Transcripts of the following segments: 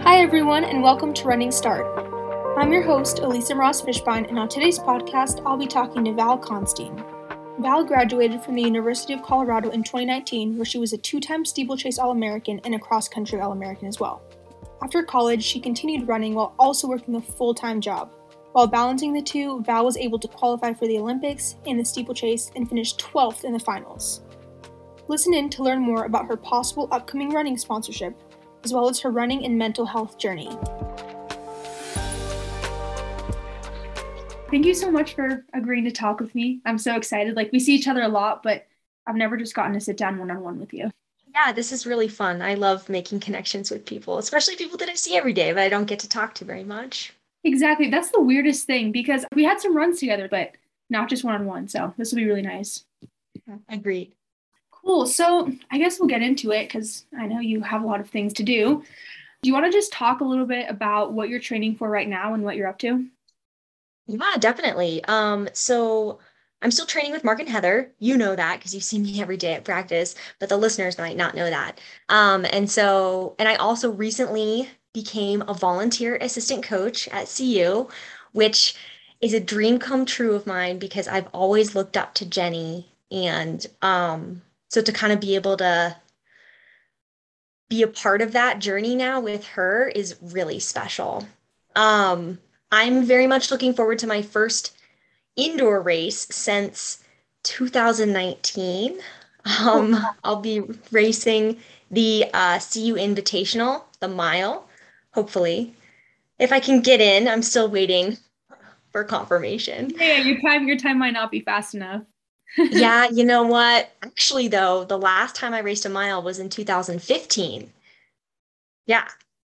Hi everyone, and welcome to Running Start. I'm your host, Elisa Ross Fishbein, and on today's podcast, I'll be talking to Val Constein. Val graduated from the University of Colorado in 2019, where she was a two-time steeplechase All-American and a cross-country All-American as well. After college, she continued running while also working a full-time job. While balancing the two, Val was able to qualify for the Olympics and the steeplechase and finished 12th in the finals. Listen in to learn more about her possible upcoming running sponsorship, as well as her running and mental health journey. Thank you so much for agreeing to talk with me. I'm so excited. We see each other a lot, but I've never just gotten to sit down one-on-one with you. Yeah, this is really fun. I love making connections with people, especially people that I see every day, but I don't get to talk to very much. Exactly. That's the weirdest thing because we had some runs together, but not just one-on-one. So this will be really nice. Agreed. Cool. So I guess we'll get into it because I know you have a lot of things to do. Do you want to just talk a little bit about what you're training for right now and what you're up to? Yeah, definitely. So I'm still training with Mark and Heather. You know that because you see me every day at practice, but the listeners might not know that. And I also recently became a volunteer assistant coach at CU, which is a dream come true of mine because I've always looked up to Jenny. And so to kind of be able to be a part of that journey now with her is really special. I'm very much looking forward to my first indoor race since 2019. I'll be racing the CU Invitational, the mile, hopefully. If I can get in, I'm still waiting for confirmation. Yeah, your time might not be fast enough. Yeah, you know what? Actually, though, the last time I raced a mile was in 2015. Yeah,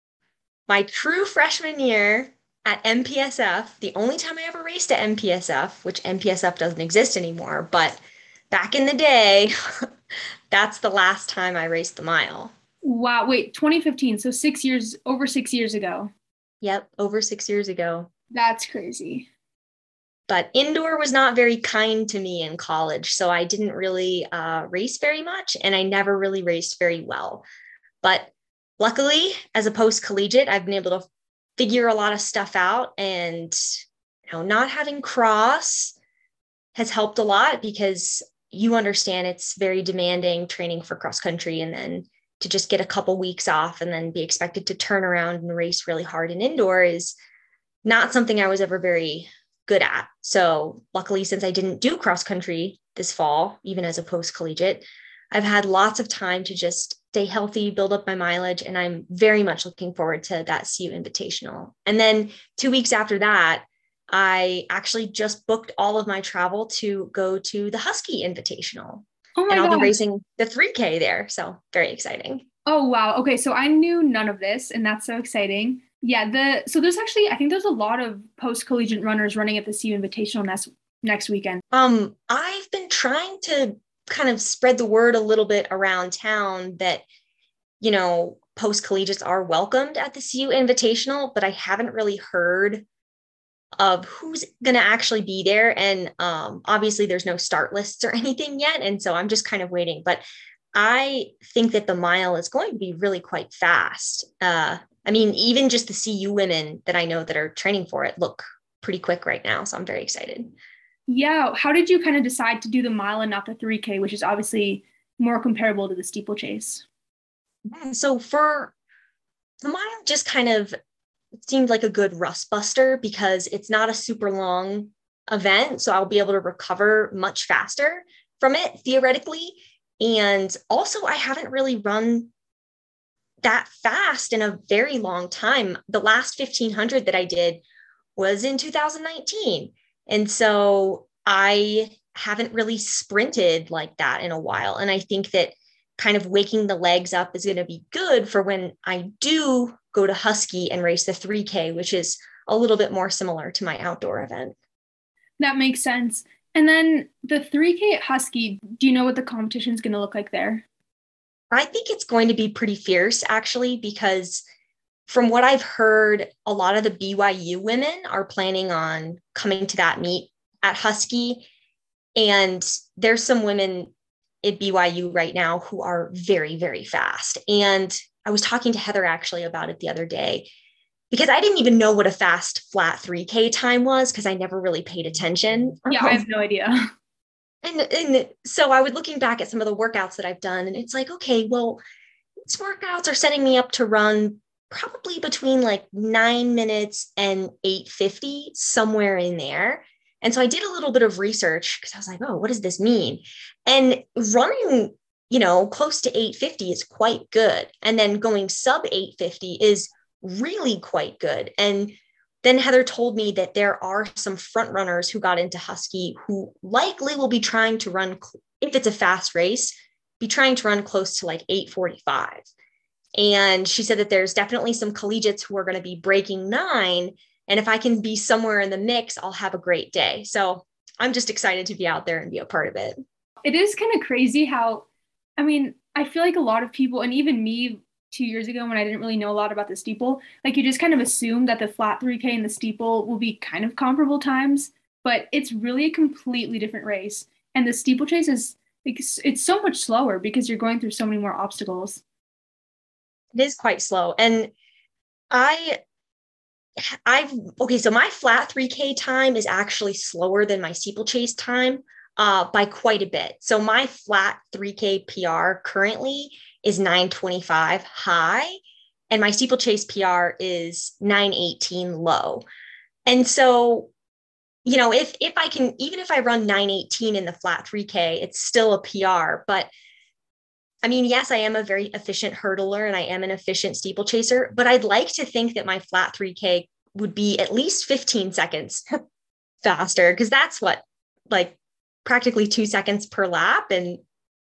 my true freshman year at MPSF, the only time I ever raced at MPSF, which MPSF doesn't exist anymore, but back in the day, that's the last time I raced the mile. Wow, wait, 2015, so over 6 years ago. Yep, over 6 years ago. That's crazy. But indoor was not very kind to me in college, so I didn't really race very much, and I never really raced very well. But luckily, as a post-collegiate, I've been able to figure a lot of stuff out, and not having cross has helped a lot because you understand it's very demanding training for cross country, and then to just get a couple weeks off and then be expected to turn around and race really hard in indoor is not something I was ever very good at. So luckily, since I didn't do cross country this fall, even as a post-collegiate, I've had lots of time to just stay healthy, build up my mileage, and I'm very much looking forward to that CU Invitational. And then 2 weeks after that, I actually just booked all of my travel to go to the Husky Invitational. Oh my and I'll gosh. be racing the 3K there. So very exciting. Oh, wow. Okay, so I knew none of this, and that's so exciting. Yeah, so there's actually, I think there's a lot of post-collegiate runners running at the CU Invitational next weekend. I've been trying to kind of spread the word a little bit around town that, post-collegiates are welcomed at the CU Invitational, but I haven't really heard of who's going to actually be there. And obviously there's no start lists or anything yet. And so I'm just kind of waiting, but I think that the mile is going to be really quite fast. Even just the CU women that I know that are training for it look pretty quick right now. So I'm very excited. Yeah, how did you kind of decide to do the mile and not the 3K, which is obviously more comparable to the steeplechase? So for the mile, just kind of seemed like a good rust buster because it's not a super long event. So I'll be able to recover much faster from it theoretically. And also, I haven't really run that fast in a very long time. The last 1500 that I did was in 2019. And so I haven't really sprinted like that in a while. And I think that kind of waking the legs up is going to be good for when I do go to Husky and race the 3K, which is a little bit more similar to my outdoor event. That makes sense. And then the 3K at Husky, do you know what the competition is going to look like there? I think it's going to be pretty fierce, actually, because from what I've heard, a lot of the BYU women are planning on coming to that meet at Husky. And there's some women at BYU right now who are very, very fast. And I was talking to Heather actually about it the other day because I didn't even know what a fast flat 3K time was because I never really paid attention. Yeah, I have no idea. And so I was looking back at some of the workouts that I've done, and it's like, okay, well, these workouts are setting me up to run probably between like 9 minutes and 8:50, somewhere in there. And so I did a little bit of research because I was like, oh, what does this mean? And running, close to 8:50 is quite good. And then going sub 8:50 is really quite good. And then Heather told me that there are some front runners who got into Husky who likely will be trying to run, if it's a fast race, be trying to run close to like 8:45. And she said that there's definitely some collegiates who are going to be breaking 9. And if I can be somewhere in the mix, I'll have a great day. So I'm just excited to be out there and be a part of it. It is kind of crazy how, I feel like a lot of people, and even me 2 years ago when I didn't really know a lot about the steeple, like you just kind of assume that the flat 3K and the steeple will be kind of comparable times, but it's really a completely different race. And the steeplechase is, it's so much slower because you're going through so many more obstacles. It is quite slow. And so my flat 3K time is actually slower than my steeplechase time by quite a bit. So my flat 3K PR currently is 9:25 high, and my steeplechase PR is 9:18 low. And so, if I can, even if I run 9:18 in the flat 3K, it's still a PR. But yes, I am a very efficient hurdler and I am an efficient steeplechaser, but I'd like to think that my flat 3K would be at least 15 seconds faster, because that's what, like practically 2 seconds per lap. And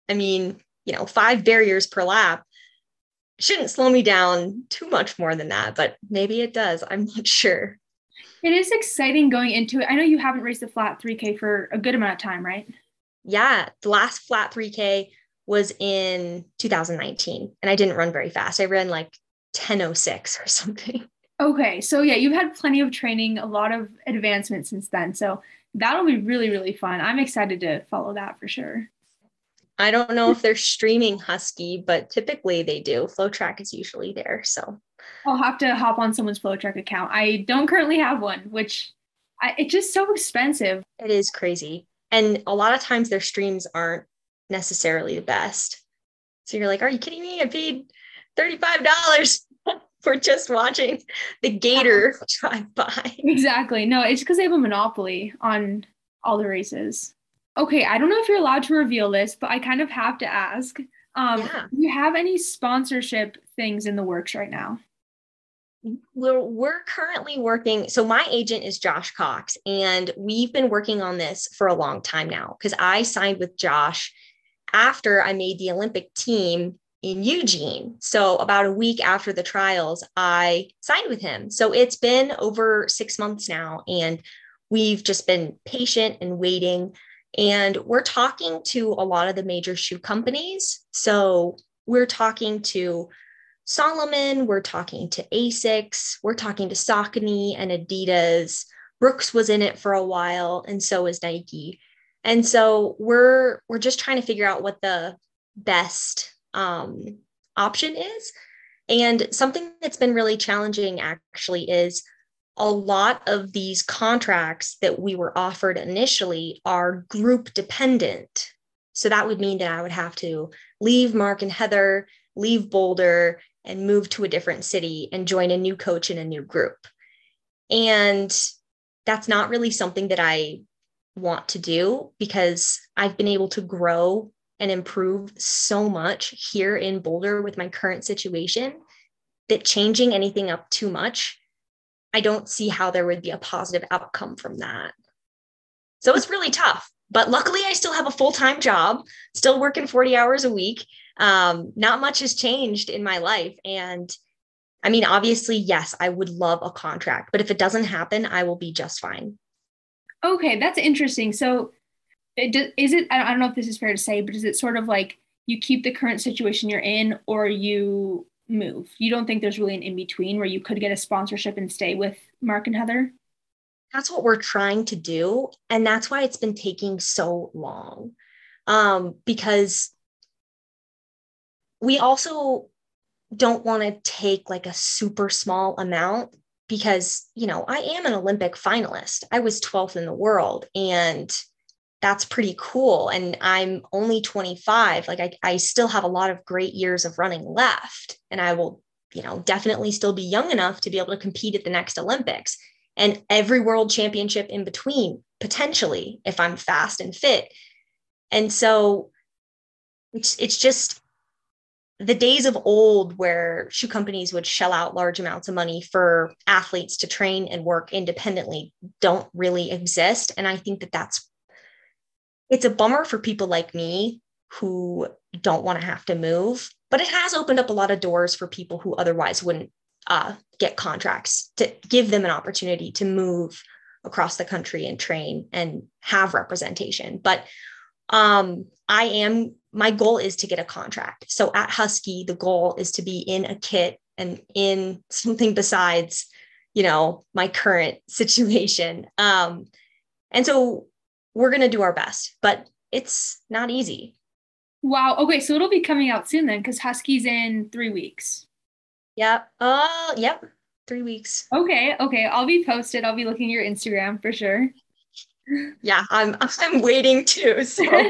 5 barriers per lap shouldn't slow me down too much more than that, but maybe it does. I'm not sure. It is exciting going into it. I know you haven't raced the flat 3K for a good amount of time, right? Yeah. The last flat 3K was in 2019 and I didn't run very fast. I ran like 10:06 or something. Okay. So yeah, you've had plenty of training, a lot of advancement since then. So that'll be really, really fun. I'm excited to follow that for sure. I don't know if they're streaming Husky, but typically they do. FlowTrack is usually there. So I'll have to hop on someone's FlowTrack account. I don't currently have one, which it's just so expensive. It is crazy. And a lot of times their streams aren't necessarily the best. So you're like, are you kidding me? I paid $35 for just watching the gator drive by. Exactly. No, it's because they have a monopoly on all the races. Okay, I don't know if you're allowed to reveal this, but I kind of have to ask. Yeah. Do you have any sponsorship things in the works right now? We're currently working. So my agent is Josh Cox, and we've been working on this for a long time now because I signed with Josh after I made the Olympic team in Eugene. So about a week after the trials, I signed with him. So it's been over 6 months now, and we've just been patient and waiting. And we're talking to a lot of the major shoe companies. So we're talking to Salomon, we're talking to Asics, we're talking to Saucony and Adidas. Brooks was in it for a while, and so is Nike. And so we're just trying to figure out what the best option is. And something that's been really challenging actually is a lot of these contracts that we were offered initially are group dependent. So that would mean that I would have to leave Mark and Heather, leave Boulder, and move to a different city and join a new coach in a new group. And that's not really something that I want to do because I've been able to grow and improve so much here in Boulder with my current situation that changing anything up too much, I don't see how there would be a positive outcome from that. So it's really tough, but luckily I still have a full-time job, still working 40 hours a week. Not much has changed in my life. And obviously, yes, I would love a contract, but if it doesn't happen, I will be just fine. Okay, that's interesting. So I don't know if this is fair to say, but is it sort of like you keep the current situation you're in or you move? You don't think there's really an in-between where you could get a sponsorship and stay with Mark and Heather? That's what we're trying to do. And that's why it's been taking so long. Because we also don't want to take like a super small amount because, I am an Olympic finalist. I was 12th in the world, and that's pretty cool. And I'm only 25. Like I still have a lot of great years of running left. And I will, definitely still be young enough to be able to compete at the next Olympics and every world championship in between, potentially, if I'm fast and fit. And so it's just the days of old where shoe companies would shell out large amounts of money for athletes to train and work independently don't really exist. And I think that it's a bummer for people like me who don't want to have to move, but it has opened up a lot of doors for people who otherwise wouldn't get contracts, to give them an opportunity to move across the country and train and have representation. But my goal is to get a contract. So at Husky, the goal is to be in a kit and in something besides, my current situation. And so we're going to do our best, but it's not easy. Wow. Okay. So it'll be coming out soon then, because Husky's in 3 weeks. Yep. Yep. 3 weeks. Okay. Okay. I'll be posted. I'll be looking at your Instagram for sure. Yeah, I'm waiting too. So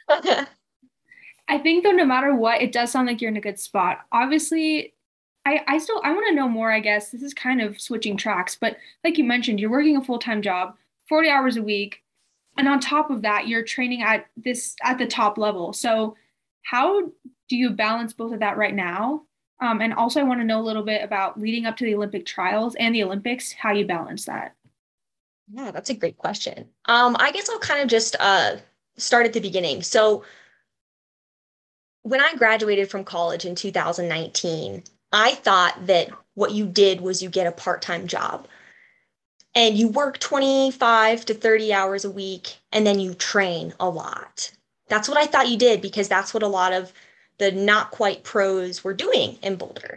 I think though, no matter what, it does sound like you're in a good spot. Obviously, I want to know more, I guess. This is kind of switching tracks, but like you mentioned, you're working a full-time job, 40 hours a week, and on top of that, you're training at the top level. So how do you balance both of that right now? And also I want to know a little bit about leading up to the Olympic trials and the Olympics, how you balance that. yeah, that's a great question. I guess I'll kind of just start at the beginning. So when I graduated from college in 2019, I thought that what you did was you get a part-time job and you work 25 to 30 hours a week, and then you train a lot. That's what I thought you did, because that's what a lot of the not quite pros were doing in Boulder.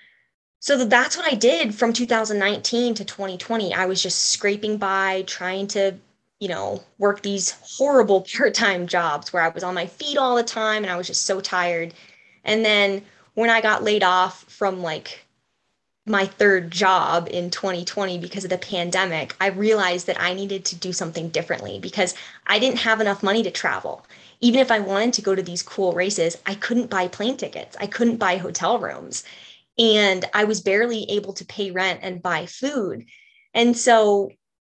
So that's what I did from 2019 to 2020. I was just scraping by, trying to, work these horrible part-time jobs where I was on my feet all the time and I was just so tired. And then when I got laid off from like my third job in 2020 because of the pandemic, I realized that I needed to do something differently because I didn't have enough money to travel. Even if I wanted to go to these cool races, I couldn't buy plane tickets. I couldn't buy hotel rooms. And I was barely able to pay rent and buy food. And so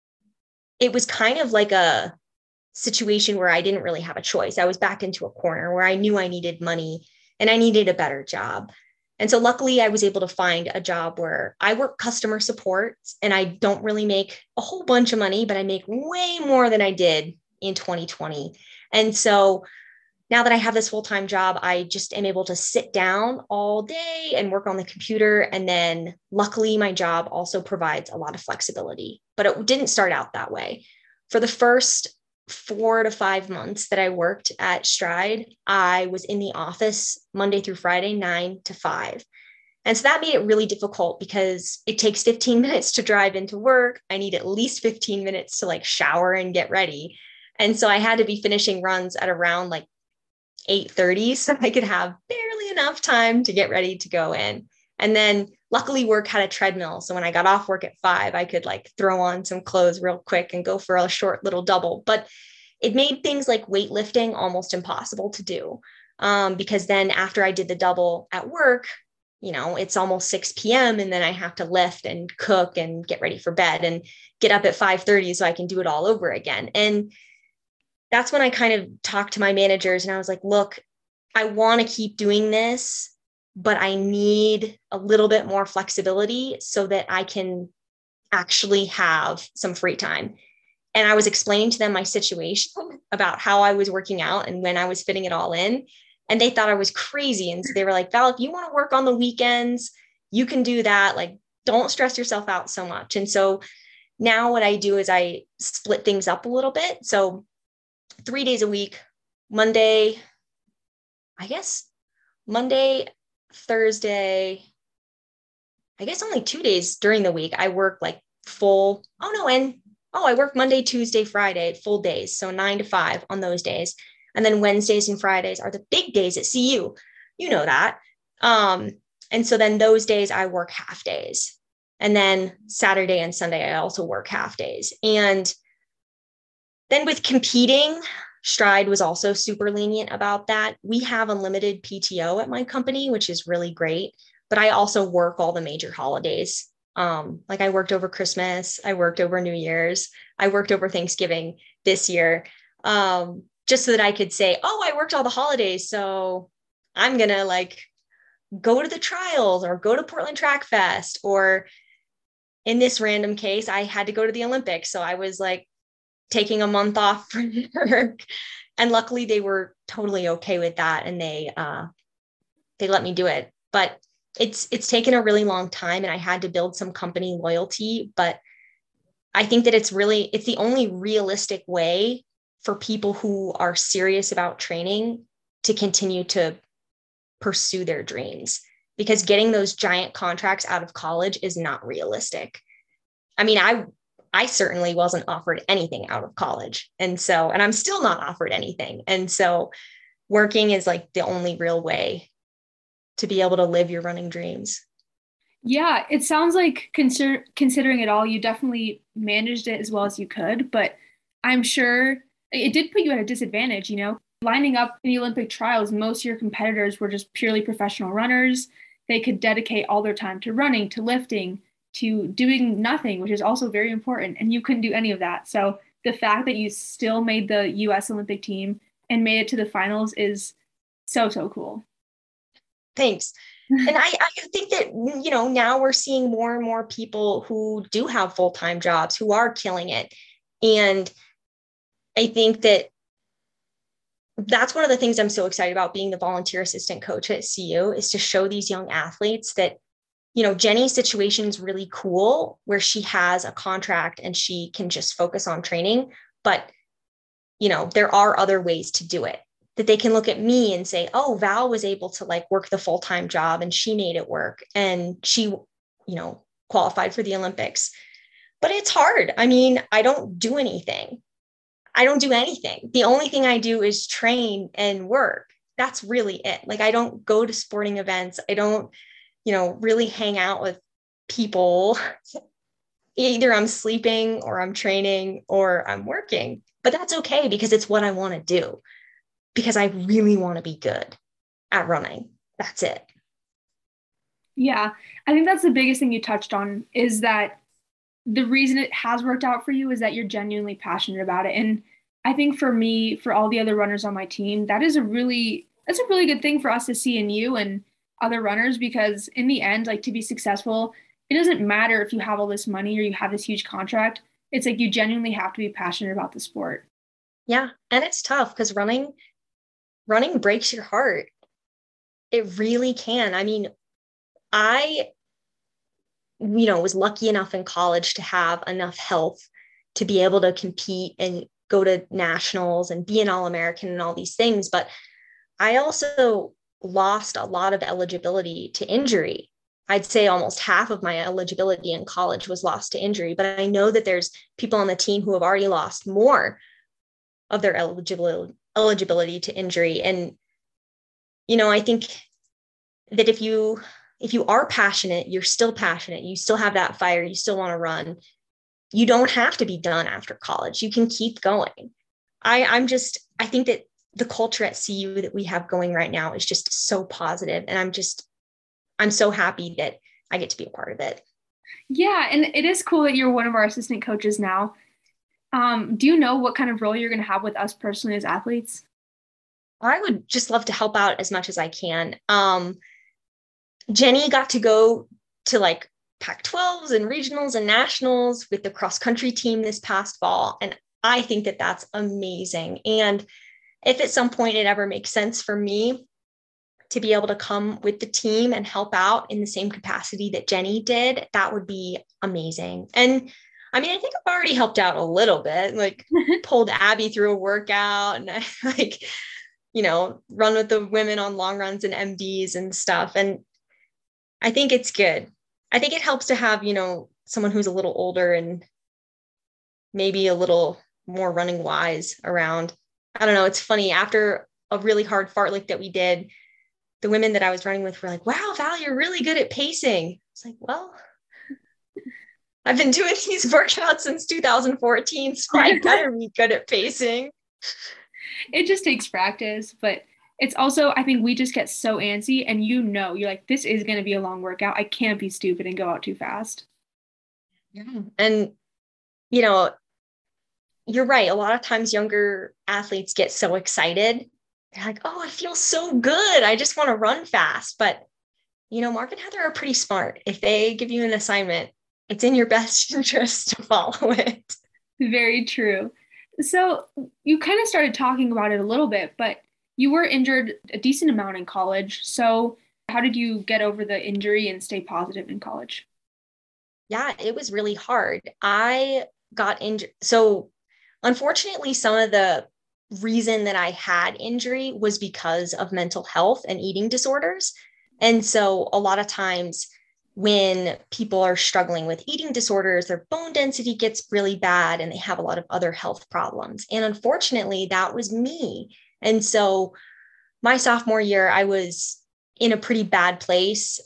it was kind of like a situation where I didn't really have a choice. I was backed into a corner where I knew I needed money and I needed a better job. And so luckily I was able to find a job where I work customer support, and I don't really make a whole bunch of money, but I make way more than I did in 2020. And so now that I have this full-time job, I just am able to sit down all day and work on the computer. And then luckily my job also provides a lot of flexibility, but it didn't start out that way. For the first 4 to 5 months that I worked at Stride, I was in the office Monday through Friday, 9 to 5. And so that made it really difficult because it takes 15 minutes to drive into work. I need at least 15 minutes to like shower and get ready. And so I had to be finishing runs at around like 8:30 so I could have barely enough time to get ready to go in. And then luckily work had a treadmill. So when I got off work at 5, I could like throw on some clothes real quick and go for a short little double. But it made things like weightlifting almost impossible to do. Because then after I did the double at work, it's almost 6 p.m. and then I have to lift and cook and get ready for bed and get up at 5:30 so I can do it all over again. And that's when I kind of talked to my managers and I was like, look, I want to keep doing this, but I need a little bit more flexibility so that I can actually have some free time. And I was explaining to them my situation about how I was working out and when I was fitting it all in. And they thought I was crazy. And so they were like, Val, if you want to work on the weekends, you can do that. Like, don't stress yourself out so much. And so now what I do is I split things up a little bit. So 3 days a week, Monday, Thursday, I guess only 2 days during the week. I work like I work Monday, Tuesday, Friday, full days. So 9 to 5 on those days. And then Wednesdays and Fridays are the big days at CU. You know that. And so then those days I work half days. And then Saturday and Sunday, I also work half days. And then with competing, Stride was also super lenient about that. We have unlimited PTO at my company, which is really great. But I also work all the major holidays. Like I worked over Christmas, I worked over New Year's, I worked over Thanksgiving this year, just so that I could say, oh, I worked all the holidays. So I'm going to like go to the trials or go to Portland Track Fest. Or in this random case, I had to go to the Olympics. So I was like taking a month off from work. And luckily they were totally okay with that. And they let me do it. But it's taken a really long time and I had to build some company loyalty. But I think that it's the only realistic way for people who are serious about training to continue to pursue their dreams, because getting those giant contracts out of college is not realistic. I mean, I certainly wasn't offered anything out of college. And I'm still not offered anything. And so working is like the only real way to be able to live your running dreams. Yeah, it sounds like considering it all, you definitely managed it as well as you could, but I'm sure it did put you at a disadvantage, you know? Lining up in the Olympic trials, most of your competitors were just purely professional runners. They could dedicate all their time to running, to lifting, to doing nothing, which is also very important. And you couldn't do any of that. So the fact that you still made the US Olympic team and made it to the finals is so, so cool. Thanks. And I think that, you know, now we're seeing more and more people who do have full-time jobs who are killing it. And I think that that's one of the things I'm so excited about being the volunteer assistant coach at CU, is to show these young athletes that, you know, Jenny's situation is really cool where she has a contract and she can just focus on training. But, you know, there are other ways to do it, that they can look at me and say, oh, Val was able to like work the full-time job and she made it work. And she, you know, qualified for the Olympics. But it's hard. I mean, I don't do anything. The only thing I do is train and work. That's really it. Like, I don't go to sporting events. I don't, you know, really hang out with people. Either I'm sleeping or I'm training or I'm working, but that's okay because it's what I want to do, because I really want to be good at running. That's it. Yeah, I think that's the biggest thing you touched on, is that the reason it has worked out for you is that you're genuinely passionate about it. And I think for me, for all the other runners on my team, that's a really good thing for us to see in you and other runners, because in the end, like, to be successful, it doesn't matter if you have all this money or you have this huge contract. It's like you genuinely have to be passionate about the sport. Yeah. And it's tough because running breaks your heart. It really can. I mean, I, you know, was lucky enough in college to have enough health to be able to compete and go to nationals and be an All-American and all these things. But I also lost a lot of eligibility to injury. I'd say almost half of my eligibility in college was lost to injury, but I know that there's people on the team who have already lost more of their eligibility to injury. And, you know, I think that if you are passionate, you're still passionate, you still have that fire, you still want to run, you don't have to be done after college. You can keep going. I think that the culture at CU that we have going right now is just so positive. And I'm so happy that I get to be a part of it. Yeah, and it is cool that you're one of our assistant coaches now. Do you know what kind of role you're going to have with us personally as athletes? I would just love to help out as much as I can. Jenny got to go to like Pac-12s and regionals and nationals with the cross country team this past fall. And I think that that's amazing. And if at some point it ever makes sense for me to be able to come with the team and help out in the same capacity that Jenny did, that would be amazing. And I mean, I think I've already helped out a little bit, like pulled Abby through a workout and I like, you know, run with the women on long runs and MDs and stuff. And I think it's good. I think it helps to have, you know, someone who's a little older and maybe a little more running wise around. I don't know. It's funny, after a really hard fartlek that we did, the women that I was running with were like, wow, Val, you're really good at pacing. It's like, well, I've been doing these workouts since 2014, so I better be good at pacing. It just takes practice, but it's also, I think we just get so antsy and you're like, this is going to be a long workout. I can't be stupid and go out too fast. Yeah. And, you know, you're right. A lot of times younger athletes get so excited. They're like, oh, I feel so good. I just want to run fast. But, you know, Mark and Heather are pretty smart. If they give you an assignment, it's in your best interest to follow it. Very true. So you kind of started talking about it a little bit, but you were injured a decent amount in college. So how did you get over the injury and stay positive in college? Yeah, it was really hard. I got injured. So unfortunately, some of the reason that I had injury was because of mental health and eating disorders. And so a lot of times when people are struggling with eating disorders, their bone density gets really bad and they have a lot of other health problems. And unfortunately, that was me. And so my sophomore year, I was in a pretty bad place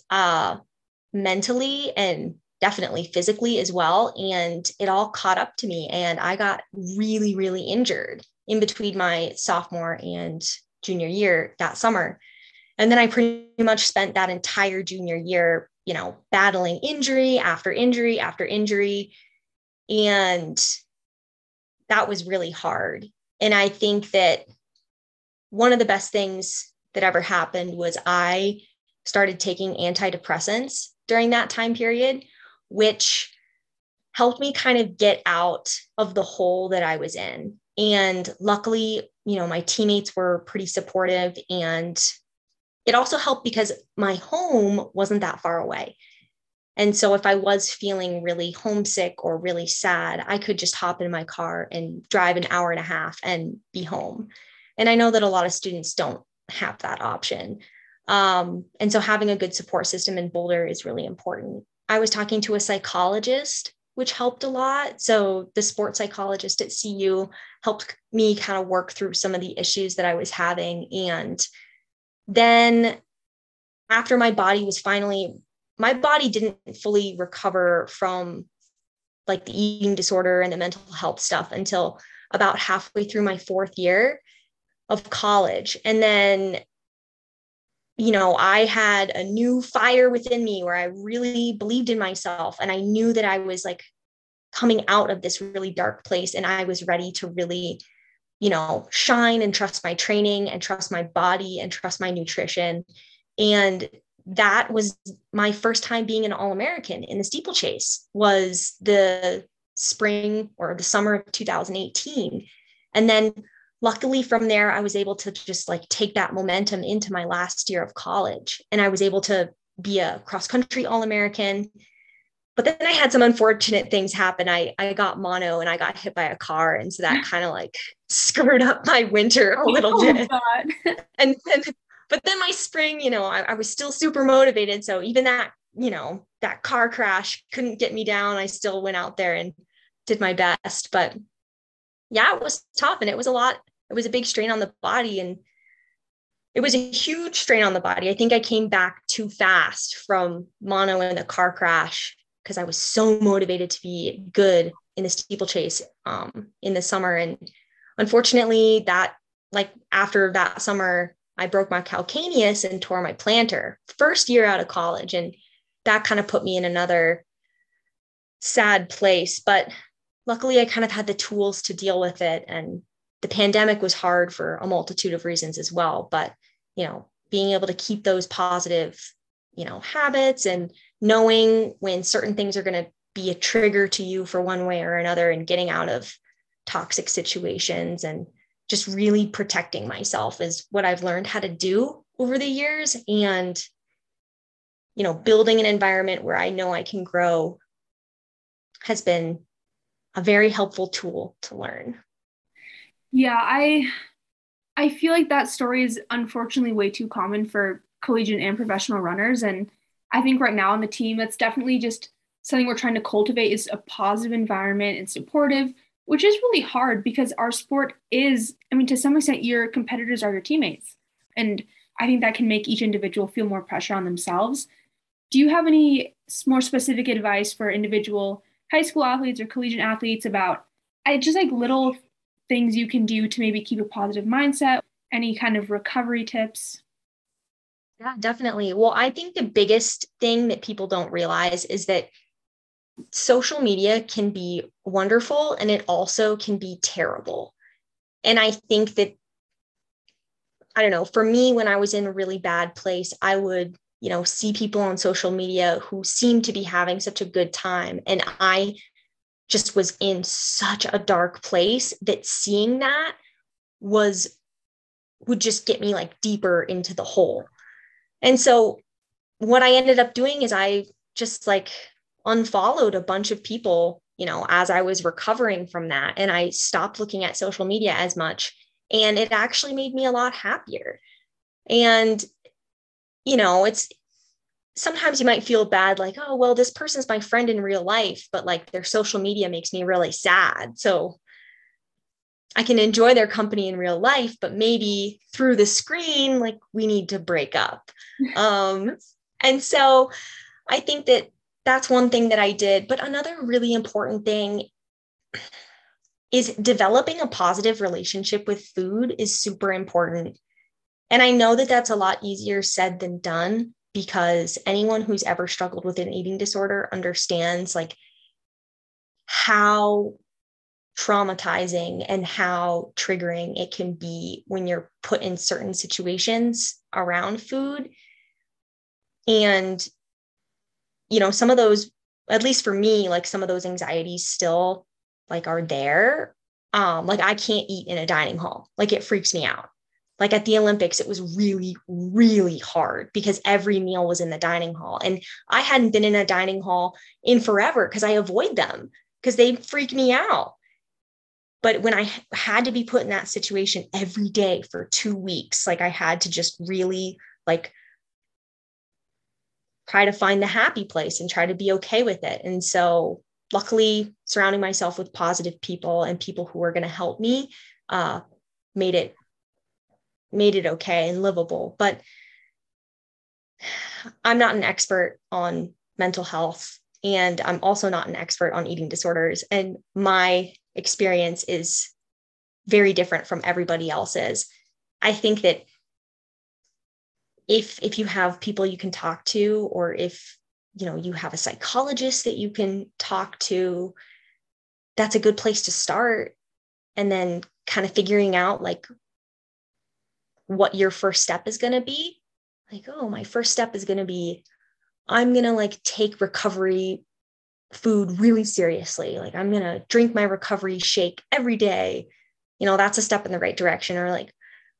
mentally and definitely physically as well. And it all caught up to me. And I got really, really injured in between my sophomore and junior year that summer. And then I pretty much spent that entire junior year, you know, battling injury after injury after injury. And that was really hard. And I think that one of the best things that ever happened was I started taking antidepressants during that time period, which helped me kind of get out of the hole that I was in. And luckily, you know, my teammates were pretty supportive, and it also helped because my home wasn't that far away. And so if I was feeling really homesick or really sad, I could just hop in my car and drive an hour and a half and be home. And I know that a lot of students don't have that option. And so having a good support system in Boulder is really important. I was talking to a psychologist, which helped a lot. So the sports psychologist at CU helped me kind of work through some of the issues that I was having. And then after my body didn't fully recover from like the eating disorder and the mental health stuff until about halfway through my fourth year of college. And then, you know, I had a new fire within me where I really believed in myself. And I knew that I was like coming out of this really dark place. And I was ready to really, you know, shine and trust my training and trust my body and trust my nutrition. And that was my first time being an All-American in the steeplechase, was the spring or the summer of 2018. And then luckily from there, I was able to just like take that momentum into my last year of college. And I was able to be a cross-country All-American. But then I had some unfortunate things happen. I got mono and I got hit by a car. And so that kind of like screwed up my winter a little bit. God. But then my spring, you know, I was still super motivated. So even that, you know, that car crash couldn't get me down. I still went out there and did my best. But yeah, it was tough and it was a lot. It was a big strain on the body, and it was a huge strain on the body. I think I came back too fast from mono and the car crash because I was so motivated to be good in the steeplechase in the summer. And unfortunately, that like after that summer, I broke my calcaneus and tore my plantar first year out of college. And that kind of put me in another sad place. But luckily, I kind of had the tools to deal with it. And the pandemic was hard for a multitude of reasons as well. But, you know, being able to keep those positive, you know, habits and knowing when certain things are going to be a trigger to you for one way or another, and getting out of toxic situations and just really protecting myself is what I've learned how to do over the years. And, you know, building an environment where I know I can grow has been a very helpful tool to learn. Yeah, I feel like that story is unfortunately way too common for collegiate and professional runners. And I think right now on the team, that's definitely just something we're trying to cultivate, is a positive environment and supportive, which is really hard because our sport is, I mean, to some extent, your competitors are your teammates. And I think that can make each individual feel more pressure on themselves. Do you have any more specific advice for individual high school athletes or collegiate athletes about just like little things you can do to maybe keep a positive mindset? Any kind of recovery tips? Yeah, definitely. Well, I think the biggest thing that people don't realize is that social media can be wonderful and it also can be terrible. And I think that, I don't know, for me, when I was in a really bad place, I would, see people on social media who seemed to be having such a good time. And I just was in such a dark place that seeing that would just get me like deeper into the hole. And so what I ended up doing is I just like unfollowed a bunch of people, as I was recovering from that. And I stopped looking at social media as much. And it actually made me a lot happier. And, it's sometimes you might feel bad, like, oh, well, this person's my friend in real life, but like their social media makes me really sad. So I can enjoy their company in real life, but maybe through the screen, like we need to break up. And so I think that that's one thing that I did. But another really important thing is developing a positive relationship with food is super important. And I know that that's a lot easier said than done, because anyone who's ever struggled with an eating disorder understands like how traumatizing and how triggering it can be when you're put in certain situations around food. And, some of those, at least for me, like some of those anxieties still like are there. Like I can't eat in a dining hall. Like it freaks me out. Like at the Olympics, it was really, really hard because every meal was in the dining hall. And I hadn't been in a dining hall in forever because I avoid them because they freak me out. But when I had to be put in that situation every day for 2 weeks, like I had to just really like try to find the happy place and try to be okay with it. And so luckily surrounding myself with positive people and people who are going to help me made it okay and livable. But I'm not an expert on mental health, and I'm also not an expert on eating disorders. And my experience is very different from everybody else's. I think that if you have people you can talk to, or if you have a psychologist that you can talk to, that's a good place to start. And then kind of figuring out like what your first step is going to be. Like, oh, my first step is going to be, I'm going to like take recovery food really seriously. Like I'm going to drink my recovery shake every day. That's a step in the right direction. Or like,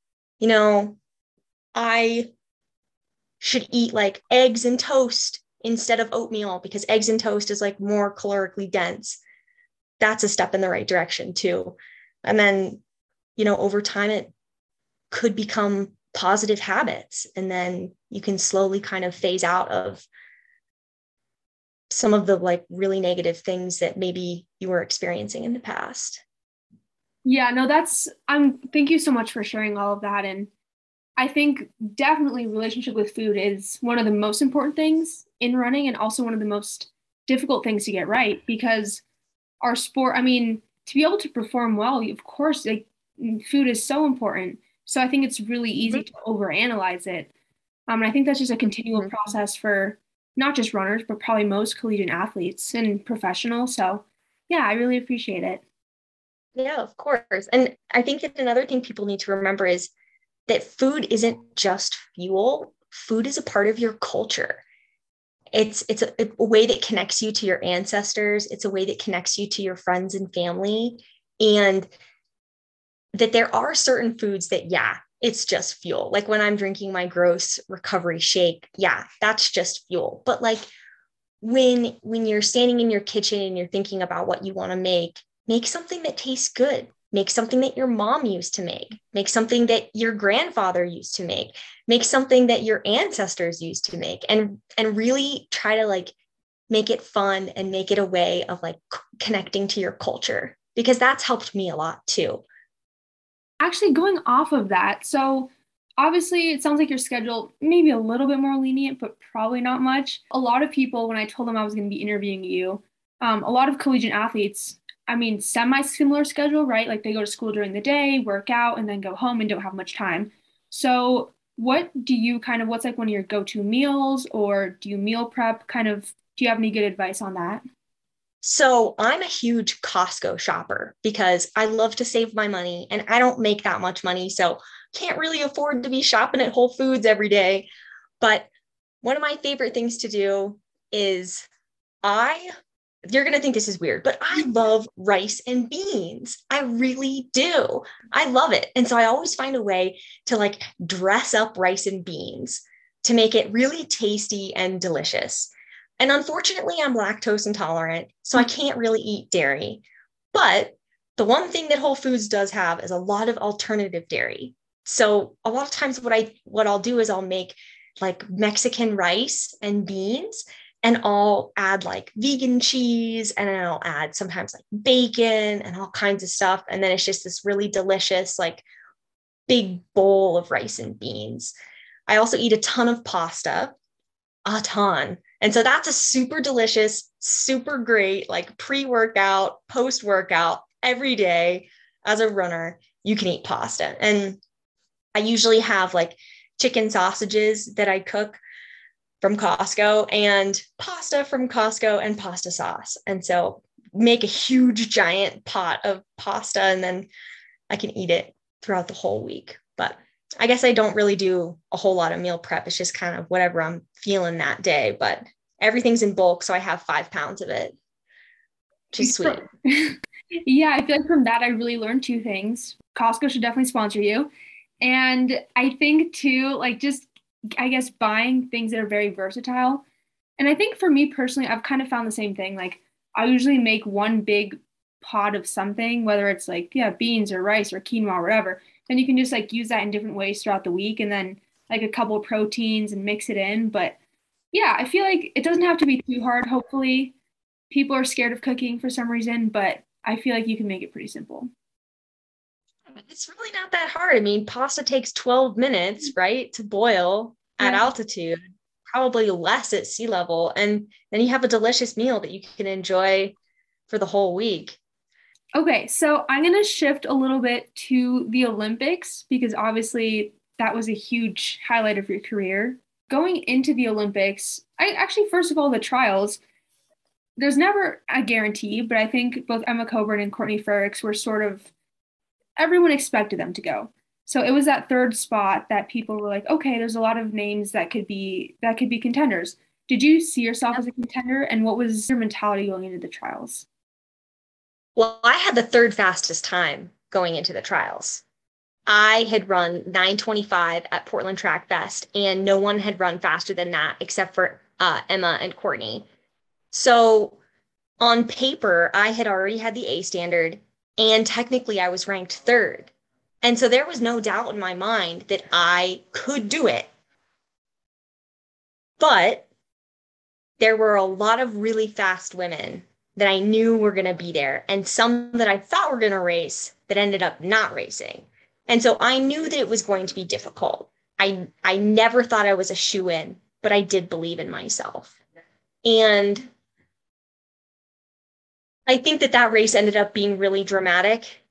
I should eat like eggs and toast instead of oatmeal because eggs and toast is like more calorically dense. That's a step in the right direction too. And then, over time it could become positive habits. And then you can slowly kind of phase out of some of the like really negative things that maybe you were experiencing in the past. Yeah, no, thank you so much for sharing all of that. And I think definitely relationship with food is one of the most important things in running and also one of the most difficult things to get right because our sport, I mean, to be able to perform well, of course, like food is so important. So I think it's really easy to overanalyze it. And I think that's just a continual process for not just runners, but probably most collegiate athletes and professionals. So yeah, I really appreciate it. Yeah, of course. And I think that another thing people need to remember is that food isn't just fuel. Food is a part of your culture. It's a way that connects you to your ancestors. It's a way that connects you to your friends and family. And that there are certain foods that, yeah, it's just fuel. Like when I'm drinking my gross recovery shake, yeah, that's just fuel. But like when you're standing in your kitchen and you're thinking about what you want to make something that tastes good. Make something that your mom used to make something that your grandfather used to make something that your ancestors used to make, and really try to like make it fun and make it a way of like connecting to your culture, because that's helped me a lot too. Actually, going off of that, so Obviously, it sounds like your schedule maybe a little bit more lenient, but probably not much. A lot of people, when I told them I was going to be interviewing you, a lot of collegiate athletes, I mean, semi-similar schedule, right? Like they go to school during the day, work out, and then go home and don't have much time. So, what do you kind of, what's like one of your go-to meals, or do you meal prep? Kind of, do you have any good advice on that? So I'm a huge Costco shopper because I love to save my money and I don't make that much money. So can't really afford to be shopping at Whole Foods every day. But one of my favorite things to do is I, you're going to think this is weird, but I love rice and beans. I really do. I love it. And so I always find a way to like dress up rice and beans to make it really tasty and delicious. And unfortunately, I'm lactose intolerant, so I can't really eat dairy. But the one thing that Whole Foods does have is a lot of alternative dairy. So a lot of times what I'll do is I'll make like Mexican rice and beans, and I'll add like vegan cheese, and then I'll add sometimes like bacon and all kinds of stuff. And then it's just this really delicious, like big bowl of rice and beans. I also eat a ton of pasta, a ton. And so that's a super delicious, super great, like pre-workout, post-workout, every day as a runner, you can eat pasta. And I usually have like chicken sausages that I cook from Costco and pasta from Costco and pasta sauce. And so make a huge giant pot of pasta and then I can eat it throughout the whole week. But I guess I don't really do a whole lot of meal prep. It's just kind of whatever I'm feeling that day, but everything's in bulk. So I have 5 pounds of it, which is sweet. Yeah, I feel like from that, I really learned two things. Costco should definitely sponsor you. And I think too, like just, I guess, buying things that are very versatile. And I think for me personally, I've kind of found the same thing. Like I usually make one big pot of something, whether it's like, yeah, beans or rice or quinoa or whatever. Then you can just like use that in different ways throughout the week and then like a couple of proteins and mix it in. But yeah, I feel like it doesn't have to be too hard. Hopefully, people are scared of cooking for some reason, but I feel like you can make it pretty simple. It's really not that hard. I mean, pasta takes 12 minutes, right, to boil at Yeah. altitude, probably less at sea level. And then you have a delicious meal that you can enjoy for the whole week. Okay, so I'm going to shift a little bit to the Olympics because obviously that was a huge highlight of your career. Going into the Olympics, I actually, first of all, the trials, there's never a guarantee, but I think both Emma Coburn and Courtney Frerichs were sort of, everyone expected them to go. So it was that third spot that people were like, okay, there's a lot of names that could be contenders. Did you see yourself as a contender, and what was your mentality going into the trials? Well, I had the third fastest time going into the trials. I had run 9:25 at Portland Track Fest, and no one had run faster than that except for Emma and Courtney. So on paper, I had already had the A standard, and technically I was ranked third. And so there was no doubt in my mind that I could do it. But there were a lot of really fast women that I knew were going to be there, and some that I thought were going to race that ended up not racing. And so I knew that it was going to be difficult. I never thought I was a shoe-in, but I did believe in myself. And I think that race ended up being really dramatic.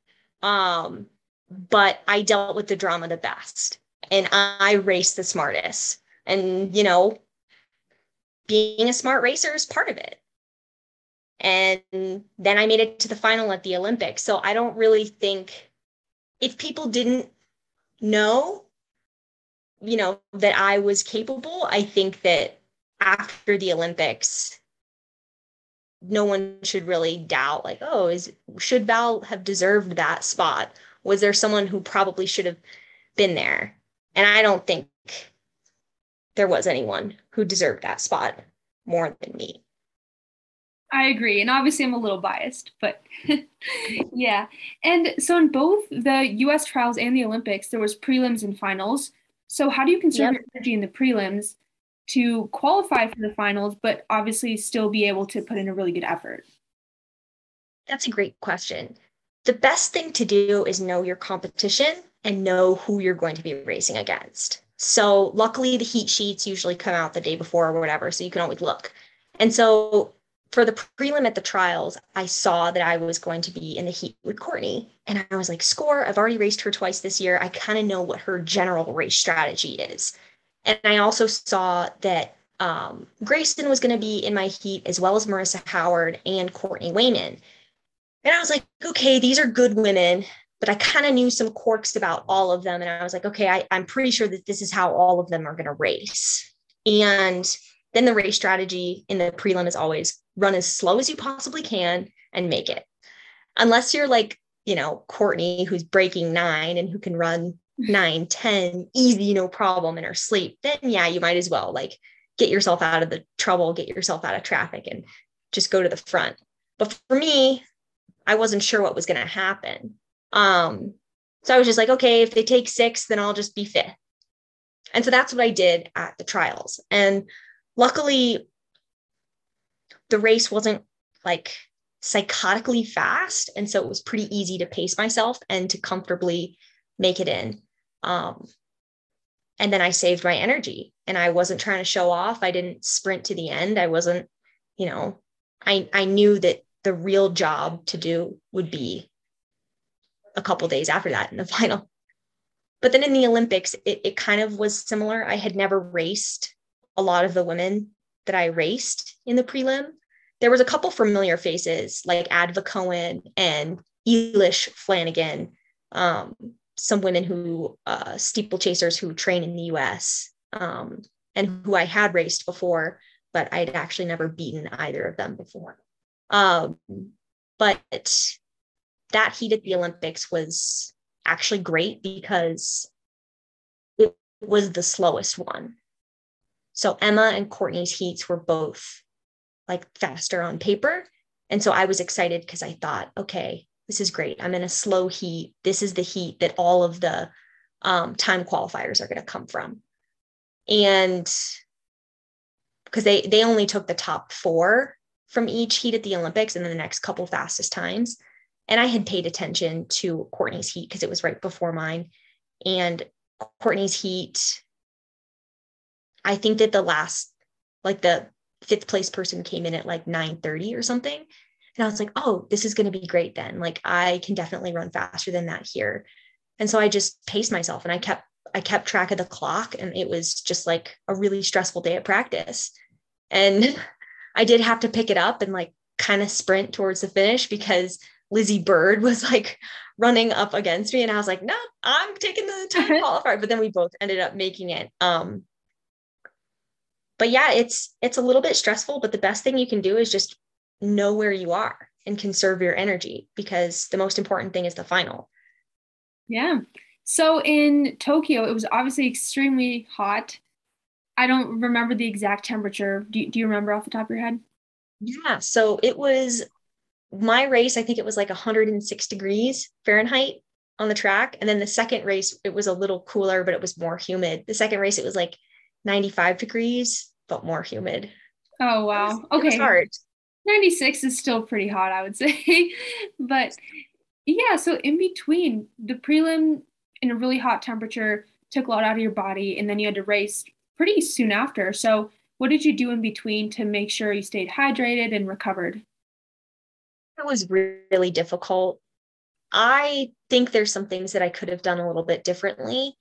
But I dealt with the drama the best, and I raced the smartest. And, being a smart racer is part of it. And then I made it to the final at the Olympics. So I don't really think if people didn't know, that I was capable, I think that after the Olympics, no one should really doubt like, oh, should Val have deserved that spot? Was there someone who probably should have been there? And I don't think there was anyone who deserved that spot more than me. I agree. And obviously, I'm a little biased, but yeah. And so, in both the US trials and the Olympics, there was prelims and finals. So, how do you conserve Yep. your energy in the prelims to qualify for the finals, but obviously still be able to put in a really good effort? That's a great question. The best thing to do is know your competition and know who you're going to be racing against. So luckily the heat sheets usually come out the day before or whatever, so you can always look. And so for the prelim at the trials, I saw that I was going to be in the heat with Courtney. And I was like, score, I've already raced her twice this year. I kind of know what her general race strategy is. And I also saw that Grayson was going to be in my heat, as well as Marissa Howard and Courtney Wayman. And I was like, okay, these are good women, but I kind of knew some quirks about all of them. And I was like, okay, I'm pretty sure that this is how all of them are going to race. And then the race strategy in the prelim is always run as slow as you possibly can and make it. Unless you're like, Courtney, who's breaking 9 and who can run 9, 10, easy, no problem in her sleep, then yeah, you might as well like get yourself out of the trouble, get yourself out of traffic and just go to the front. But for me, I wasn't sure what was going to happen. So I was just like, okay, if they take 6, then I'll just be 5th. And so that's what I did at the trials. And luckily, the race wasn't like psychotically fast. And so it was pretty easy to pace myself and to comfortably make it in. And then I saved my energy and I wasn't trying to show off. I didn't sprint to the end. I wasn't, I knew that the real job to do would be a couple days after that in the final. But then in the Olympics, it kind of was similar. I had never raced a lot of the women that I raced in the prelim. There was a couple familiar faces like Adva Cohen and Elish Flanagan, some women who steeplechasers who train in the US, and who I had raced before, but I'd actually never beaten either of them before. But that heat at the Olympics was actually great because it was the slowest one. So Emma and Courtney's heats were both like faster on paper. And so I was excited because I thought, okay, this is great. I'm in a slow heat. This is the heat that all of the time qualifiers are going to come from. And because they only took the top 4 from each heat at the Olympics and then the next couple fastest times. And I had paid attention to Courtney's heat because it was right before mine. And Courtney's heat, I think that the 5th place person came in at like 9:30 or something. And I was like, oh, this is going to be great then. Like I can definitely run faster than that here. And so I just paced myself and I kept track of the clock, and it was just like a really stressful day at practice. And I did have to pick it up and like kind of sprint towards the finish because Lizzie Bird was like running up against me. And I was like, no, I'm taking the time qualifier. But then we both ended up making it. But yeah, it's a little bit stressful, but the best thing you can do is just know where you are and conserve your energy, because the most important thing is the final. Yeah. So in Tokyo, it was obviously extremely hot. I don't remember the exact temperature. Do you remember off the top of your head? Yeah. So it was my race. I think it was like 106 degrees Fahrenheit on the track. And then the second race, it was a little cooler, but it was more humid. The second race, it was like 95 degrees, but more humid. Oh, wow. It was hard. 96 is still pretty hot, I would say. But yeah, so in between the prelim in a really hot temperature took a lot out of your body, and then you had to race pretty soon after. So what did you do in between to make sure you stayed hydrated and recovered? It was really difficult. I think there's some things that I could have done a little bit differently.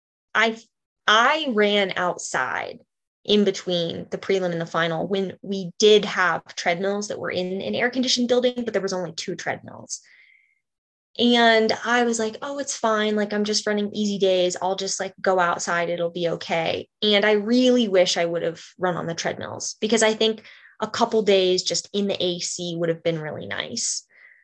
I ran outside in between the prelim and the final when we did have treadmills that were in an air-conditioned building, but there was only 2 treadmills. And I was like, oh, it's fine. Like, I'm just running easy days. I'll just like go outside. It'll be okay. And I really wish I would have run on the treadmills, because I think a couple days just in the AC would have been really nice.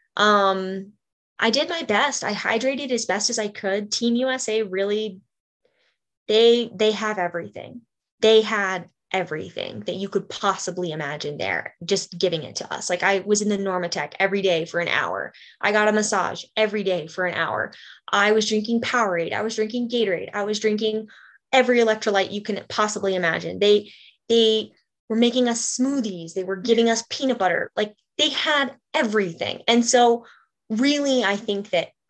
I did my best. I hydrated as best as I could. Team USA really, they have everything. They had everything that you could possibly imagine there, just giving it to us. Like, I was in the Normatec every day for an hour. I got a massage every day for an hour. I was drinking Powerade. I was drinking Gatorade. I was drinking every electrolyte you can possibly imagine. They were making us smoothies. They were giving us peanut butter. Like, they had everything. And so really, I think that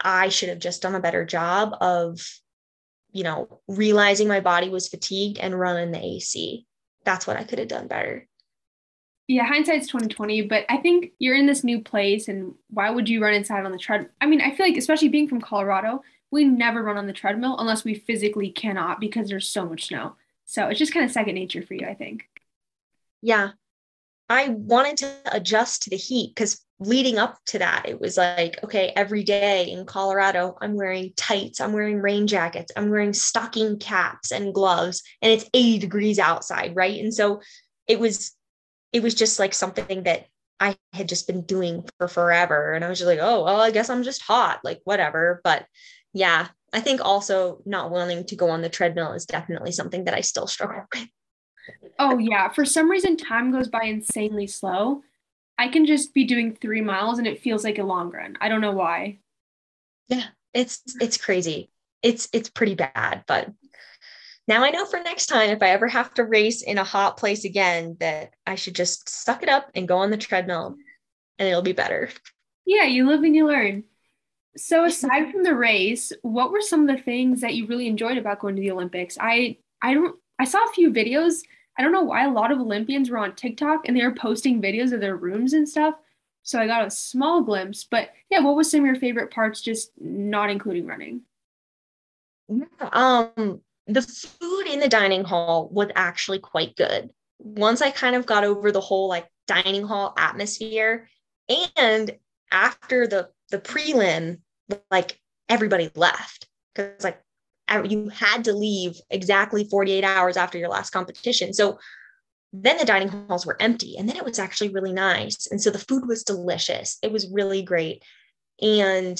I should have just done a better job of, realizing my body was fatigued and running the AC. That's what I could have done better. Yeah, hindsight's 2020, but I think you're in this new place, and why would you run inside on the treadmill? I mean, I feel like especially being from Colorado, we never run on the treadmill unless we physically cannot because there's so much snow. So it's just kind of second nature for you, I think. Yeah. I wanted to adjust to the heat because leading up to that, it was like, okay, every day in Colorado, I'm wearing tights, I'm wearing rain jackets, I'm wearing stocking caps and gloves, and it's 80 degrees outside, right? And so it was just like something that I had just been doing for forever. And I was just like, oh, well, I guess I'm just hot, like whatever. But yeah, I think also not wanting to go on the treadmill is definitely something that I still struggle with. Oh yeah, for some reason time goes by insanely slow. I can just be doing 3 miles and it feels like a long run. I don't know why. Yeah, it's crazy. It's pretty bad, but now I know for next time if I ever have to race in a hot place again that I should just suck it up and go on the treadmill and it'll be better. Yeah, you live and you learn. So aside from the race, what were some of the things that you really enjoyed about going to the Olympics? I saw a few videos. I don't know why a lot of Olympians were on TikTok and they were posting videos of their rooms and stuff. So I got a small glimpse, but yeah, what was some of your favorite parts, just not including running? Yeah, the food in the dining hall was actually quite good. Once I kind of got over the whole like dining hall atmosphere, and after the prelim, like everybody left because like you had to leave exactly 48 hours after your last competition. So then the dining halls were empty, and then it was actually really nice. And so the food was delicious. It was really great. And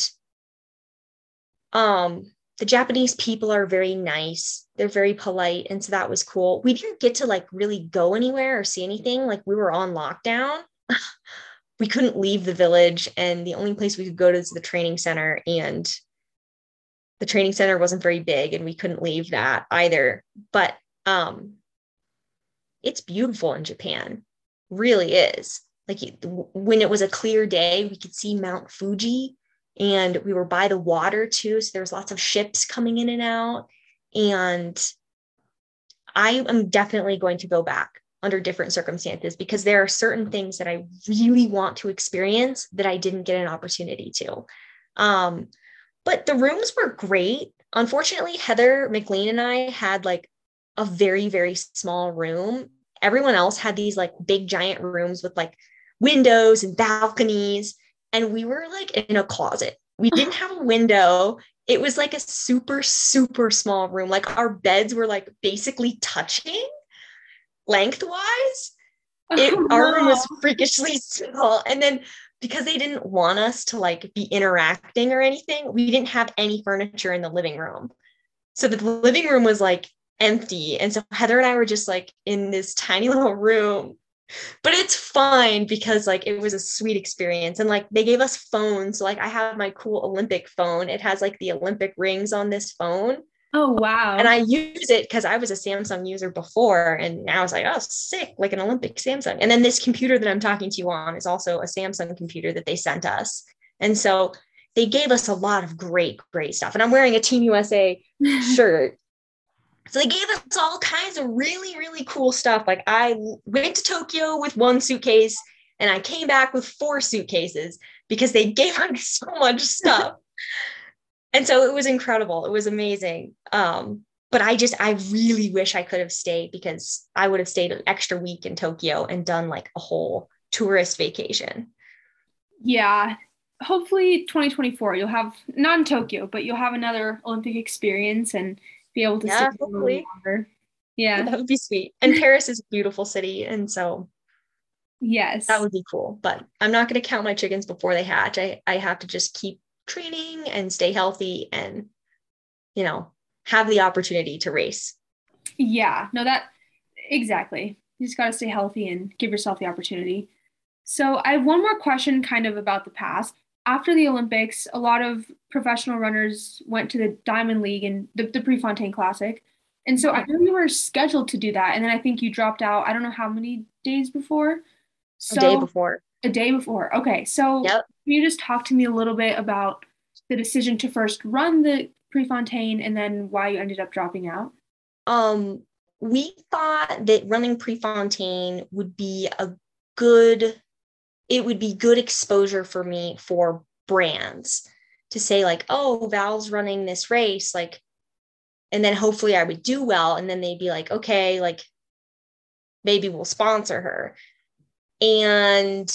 the Japanese people are very nice. They're very polite. And so that was cool. We didn't get to like really go anywhere or see anything. Like we were on lockdown. We couldn't leave the village. And the only place we could go to is the training center. And the training center wasn't very big and we couldn't leave that either. But it's beautiful in Japan. Really is. Like when it was a clear day, we could see Mount Fuji and we were by the water too. So there's lots of ships coming in and out. And I am definitely going to go back under different circumstances because there are certain things that I really want to experience that I didn't get an opportunity to. But the rooms were great. Unfortunately, Heather McLean and I had like a very, very small room. Everyone else had these like big giant rooms with like windows and balconies. And we were like in a closet. We didn't have a window. It was like a super, super small room. Like our beds were like basically touching lengthwise. Oh Our room no. was freakishly small. And then because they didn't want us to like be interacting or anything, we didn't have any furniture in the living room. So the living room was like empty. And so Heather and I were just like in this tiny little room. But it's fine because like it was a sweet experience. And like they gave us phones. So like I have my cool Olympic phone. It has like the Olympic rings on this phone. Oh And wow. I use it because I was a Samsung user before. And I was like, oh, sick, like an Olympic Samsung. And then this computer that I'm talking to you on is also a Samsung computer that they sent us. And so they gave us a lot of great, great stuff. And I'm wearing a Team USA shirt. So they gave us all kinds of really, really cool stuff. Like I went to Tokyo with one suitcase and I came back with 4 suitcases because they gave us so much stuff. And so it was incredible. It was amazing. But I really wish I could have stayed because I would have stayed an extra week in Tokyo and done like a whole tourist vacation. Yeah. Hopefully 2024 you'll have not in Tokyo, but you'll have another Olympic experience and be able to stay Yeah, a little hopefully. longer. Yeah. That would be sweet. And Paris is a beautiful city. And so that Yes. would be cool. But I'm not going to count my chickens before they hatch. I have to just keep training and stay healthy and, you know, have the opportunity to race. Yeah. No, that exactly. You just got to stay healthy and give yourself the opportunity. So I have one more question kind of about the past. After the Olympics, a lot of professional runners went to the Diamond League and the Prefontaine Classic. And so I Yeah. know you were scheduled to do that. And then I think you dropped out, I don't know how many days before. A day So before. a day before. Okay. So Yep. can you just talk to me a little bit about the decision to first run the Prefontaine and then why you ended up dropping out? We thought that running Prefontaine would be good exposure for me for brands to say like, oh, Val's running this race, like, and then hopefully I would do well. And then they'd be like, okay, like maybe we'll sponsor her. And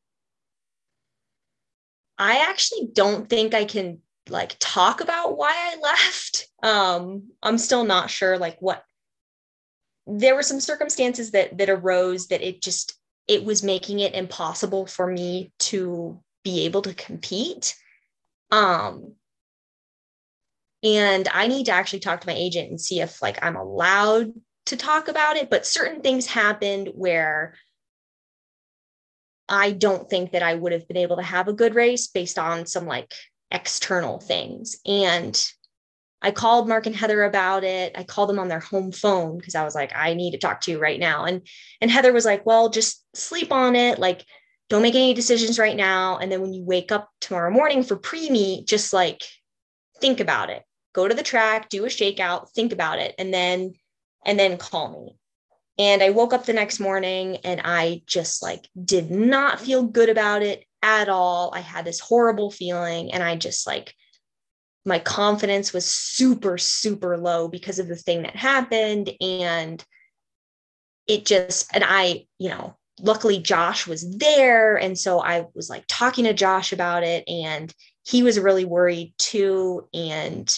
I actually don't think I can like talk about why I left. I'm still not sure like what there were some circumstances that arose that it was making it impossible for me to be able to compete. And I need to actually talk to my agent and see if like I'm allowed to talk about it, but certain things happened where I don't think that I would have been able to have a good race based on some like external things. And I called Mark and Heather about it. I called them on their home phone because I was like, I need to talk to you right now. And Heather was like, well, just sleep on it. Like, don't make any decisions right now. And then when you wake up tomorrow morning for pre-meet, just like think about it. Go to the track, do a shakeout, think about it, and then call me. And I woke up the next morning and I just like did not feel good about it at all. I had this horrible feeling and I just like, my confidence was super, super low because of the thing that happened. And luckily Josh was there. And so I was like talking to Josh about it and he was really worried too. And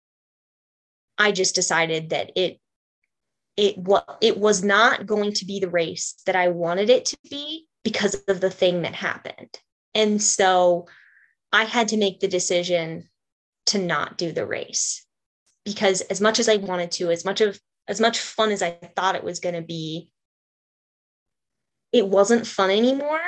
I just decided that it was not going to be the race that I wanted it to be because of the thing that happened. And so I had to make the decision to not do the race because as much as I wanted to, as much fun as I thought it was going to be, it wasn't fun anymore.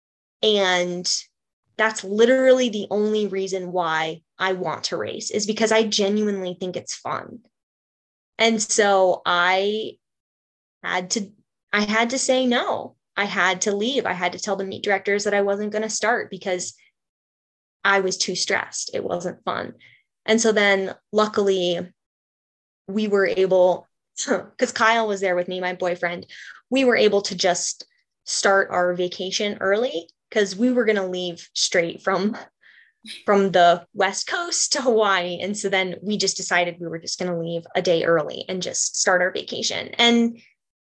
And that's literally the only reason why I want to race is because I genuinely think it's fun. And so I had to say no. I had to leave. I had to tell the meet directors that I wasn't going to start because I was too stressed. It wasn't fun. And so then luckily we were able to, because Kyle was there with me, my boyfriend, we were able to just start our vacation early because we were going to leave straight from the West Coast to Hawaii. And so then we just decided we were just going to leave a day early and just start our vacation. And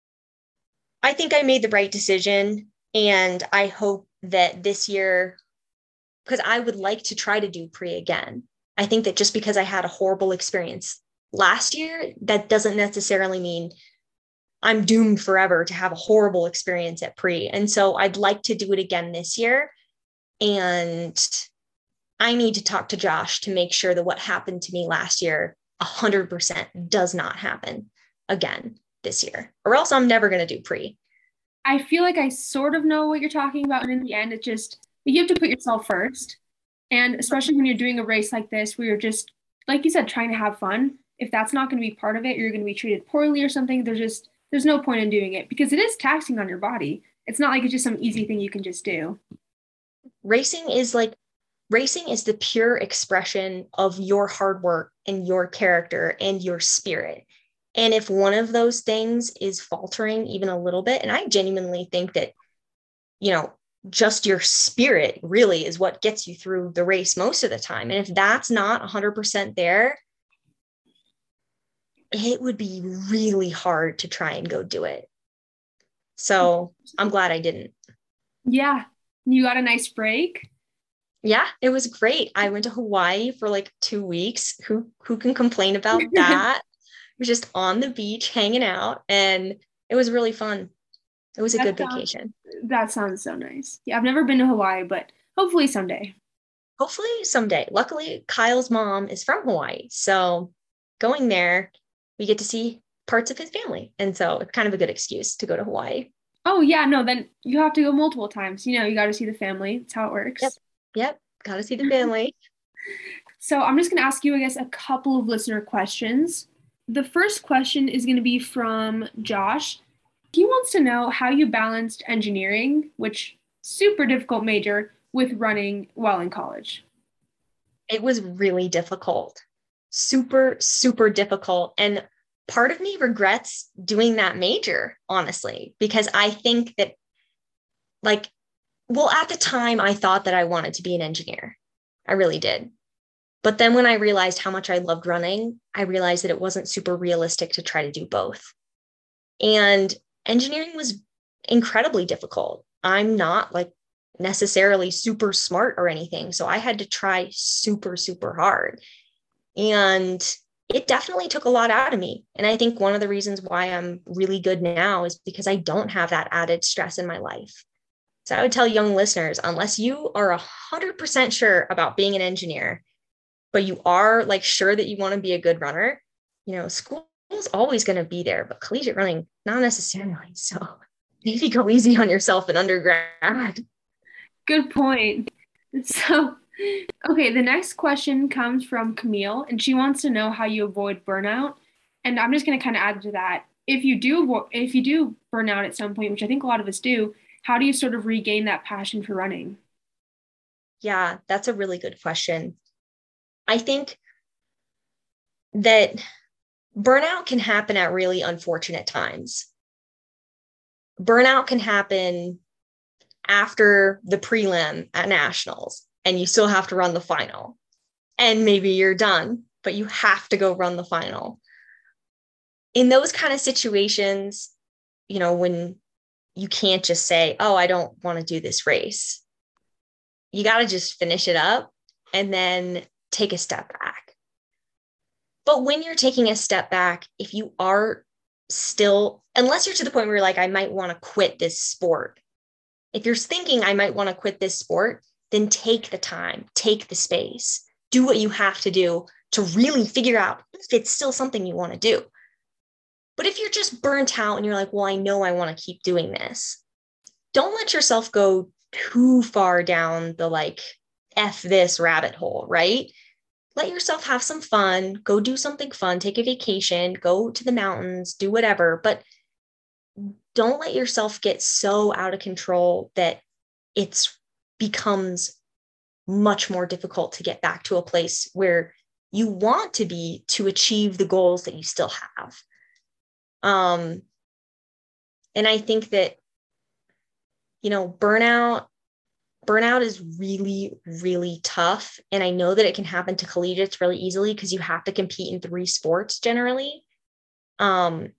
I think I made the right decision. And I hope that this year, because I would like to try to do pre again. I think that just because I had a horrible experience last year, that doesn't necessarily mean I'm doomed forever to have a horrible experience at pre. And so I'd like to do it again this year. And I need to talk to Josh to make sure that what happened to me last year 100% does not happen again this year, or else I'm never going to do pre. I feel like I sort of know what you're talking about. And in the end, you have to put yourself first. And especially when you're doing a race like this, where you're just, like you said, trying to have fun. If that's not going to be part of it, you're going to be treated poorly or something. There's no point in doing it because it is taxing on your body. It's not like it's just some easy thing you can just do. Racing is the pure expression of your hard work and your character and your spirit. And if one of those things is faltering even a little bit, and I genuinely think that, just your spirit really is what gets you through the race most of the time. And if that's not 100% there, it would be really hard to try and go do it. So I'm glad I didn't. Yeah. You got a nice break. Yeah, it was great. I went to Hawaii for like 2 weeks. Who can complain about that? We're just on the beach hanging out and it was really fun. It was a good vacation. That sounds so nice. Yeah, I've never been to Hawaii, but hopefully someday. Hopefully someday. Luckily, Kyle's mom is from Hawaii. So going there, we get to see parts of his family. And so it's kind of a good excuse to go to Hawaii. Oh, yeah. No, then you have to go multiple times. You got to see the family. That's how it works. Yep. Got to see the family. So I'm just going to ask you, I guess, a couple of listener questions. The first question is going to be from Josh. He wants to know how you balanced engineering, which super difficult major, with running while in college. It was really difficult, super, super difficult. And part of me regrets doing that major, honestly, because I think that like, well, at the time I thought that I wanted to be an engineer. I really did. But then when I realized how much I loved running, I realized that it wasn't super realistic to try to do both. And engineering was incredibly difficult. I'm not like necessarily super smart or anything. So I had to try super, super hard. And it definitely took a lot out of me. And I think one of the reasons why I'm really good now is because I don't have that added stress in my life. So I would tell young listeners, unless you are 100% sure about being an engineer, but you are like sure that you want to be a good runner, school is always going to be there, but collegiate running, not necessarily. So maybe go easy on yourself in undergrad. Good point. So, okay, the next question comes from Camille, and she wants to know how you avoid burnout. And I'm just going to kind of add to that. If you do burn out at some point, which I think a lot of us do, how do you sort of regain that passion for running? Yeah, that's a really good question. I think that burnout can happen at really unfortunate times. Burnout can happen after the prelim at nationals and you still have to run the final. And maybe you're done, but you have to go run the final. In those kind of situations, when you can't just say, oh, I don't want to do this race, you got to just finish it up and then take a step back. But when you're taking a step back, if you are still, unless you're to the point where you're like, I might want to quit this sport. If you're thinking I might want to quit this sport, then take the time, take the space, do what you have to do to really figure out if it's still something you want to do. But if you're just burnt out and you're like, well, I know I want to keep doing this, don't let yourself go too far down the like F this rabbit hole, right? Let yourself have some fun, go do something fun, take a vacation, go to the mountains, do whatever, but don't let yourself get so out of control that it becomes much more difficult to get back to a place where you want to be to achieve the goals that you still have. And I think that, burnout is really, really tough. And I know that it can happen to collegiates really easily because you have to compete in 3 sports generally. I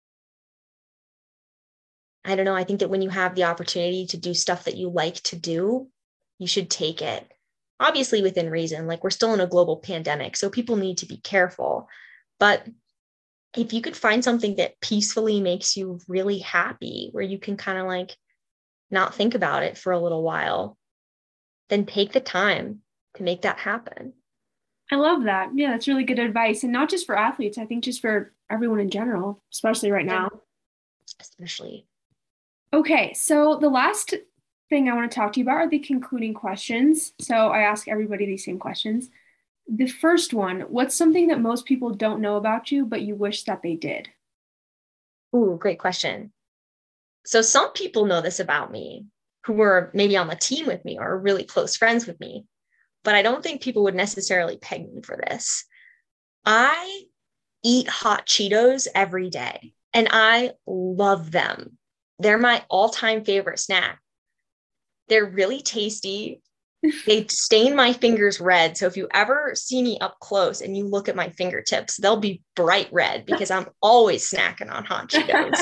don't know. I think that when you have the opportunity to do stuff that you like to do, you should take it. Obviously within reason, like we're still in a global pandemic, so people need to be careful. But if you could find something that peacefully makes you really happy, where you can kind of like not think about it for a little while, then take the time to make that happen. I love that. Yeah, that's really good advice. And not just for athletes, I think just for everyone in general, especially right now. Especially. Okay, so the last thing I want to talk to you about are the concluding questions. So I ask everybody these same questions. The first one, what's something that most people don't know about you, but you wish that they did? Ooh, great question. So some people know this about me who were maybe on the team with me or are really close friends with me, but I don't think people would necessarily peg me for this. I eat hot Cheetos every day and I love them. They're my all-time favorite snack. They're really tasty. They stain my fingers red. So if you ever see me up close and you look at my fingertips, they'll be bright red because I'm always snacking on hot Cheetos.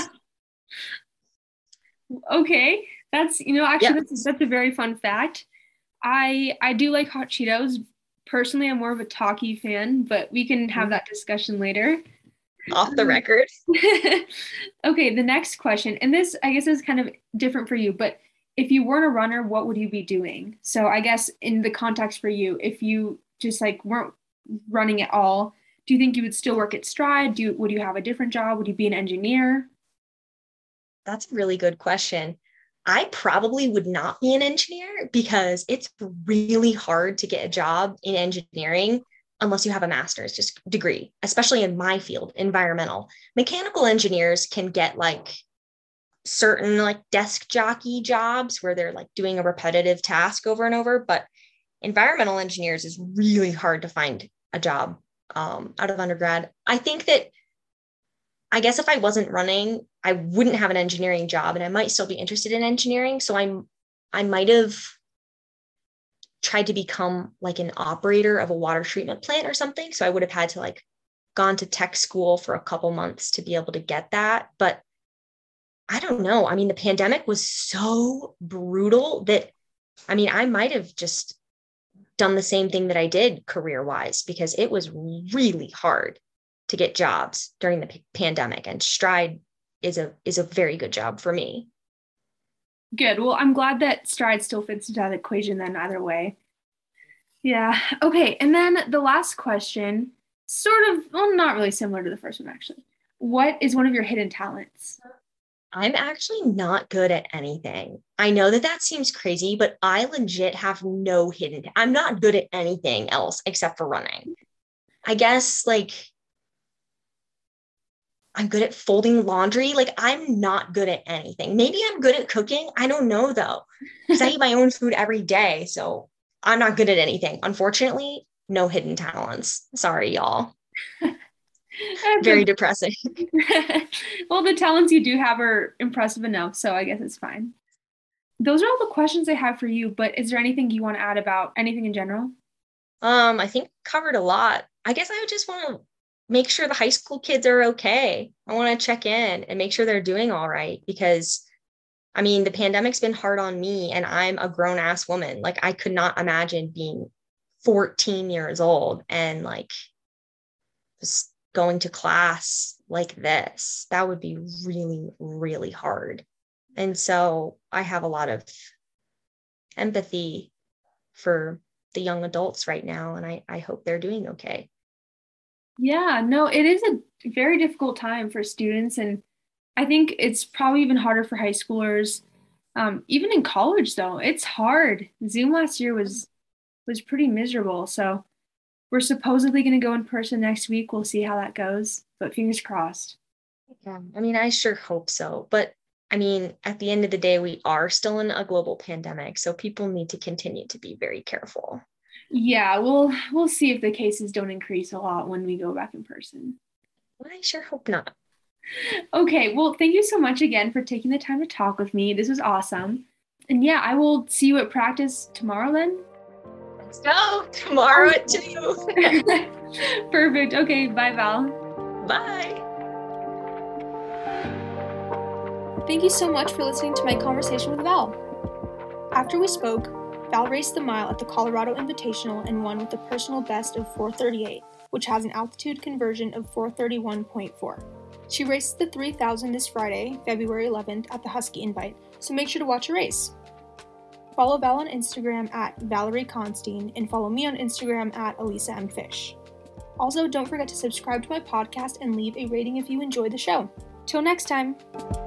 Okay. That's, actually Yep. that's a very fun fact. I do like hot Cheetos. Personally, I'm more of a Taki fan, but we can have that discussion later. Off the record. Okay, the next question, and this I guess is kind of different for you, but if you weren't a runner, what would you be doing? So I guess in the context for you, if you just like weren't running at all, do you think you would still work at Stride? Would you have a different job? Would you be an engineer? That's a really good question. I probably would not be an engineer because it's really hard to get a job in engineering unless you have a master's degree, especially in my field, environmental. Mechanical engineers can get like certain like desk jockey jobs where they're like doing a repetitive task over and over. But environmental engineers is really hard to find a job out of undergrad. I think that, I guess if I wasn't running, I wouldn't have an engineering job, and I might still be interested in engineering. So I might have tried to become like an operator of a water treatment plant or something. So I would have had to like gone to tech school for a couple months to be able to get that. But I don't know. I mean, the pandemic was so brutal that, I mean, I might have just done the same thing that I did career-wise, because it was really hard to get jobs during the pandemic, and Stride is a very good job for me. Good. Well, I'm glad that Stride still fits into that equation then either way. Yeah. Okay. And then the last question, sort of, well, not really similar to the first one, actually. What is one of your hidden talents? I'm actually not good at anything. I know that seems crazy, but I legit have no hidden. I'm not good at anything else except for running. I guess like I'm good at folding laundry. Like I'm not good at anything. Maybe I'm good at cooking. I don't know though, because I eat my own food every day. So I'm not good at anything. Unfortunately, no hidden talents. Sorry, y'all. Very depressing. Well, the talents you do have are impressive enough, so I guess it's fine. Those are all the questions I have for you, but is there anything you want to add about anything in general? I think covered a lot. I guess I would just want to make sure the high school kids are okay. I want to check in and make sure they're doing all right, because I mean, the pandemic's been hard on me, and I'm a grown ass woman. Like I could not imagine being 14 years old and like just going to class like this. That would be really, really hard. And so I have a lot of empathy for the young adults right now, and I hope they're doing okay. Yeah, no, it is a very difficult time for students, and I think it's probably even harder for high schoolers. Even in college, though, it's hard. Zoom last year was pretty miserable. So we're supposedly going to go in person next week. We'll see how that goes, but fingers crossed. Yeah, I mean, I sure hope so. But I mean, at the end of the day, we are still in a global pandemic, so people need to continue to be very careful. Yeah, we'll see if the cases don't increase a lot when we go back in person. I sure hope not. Okay, well, thank you so much again for taking the time to talk with me. This was awesome. And yeah, I will see you at practice tomorrow then. Let's go tomorrow at 2. Perfect. Okay, bye, Val. Bye. Thank you so much for listening to my conversation with Val. After we spoke, Val raced the mile at the Colorado Invitational and won with a personal best of 4:38, which has an altitude conversion of 4:31.4. She races the 3,000 this Friday, February 11th, at the Husky Invite, so make sure to watch her race. Follow Val on Instagram at Valerie Constein and follow me on Instagram at Elisa M. Fish. Also, don't forget to subscribe to my podcast and leave a rating if you enjoyed the show. Till next time!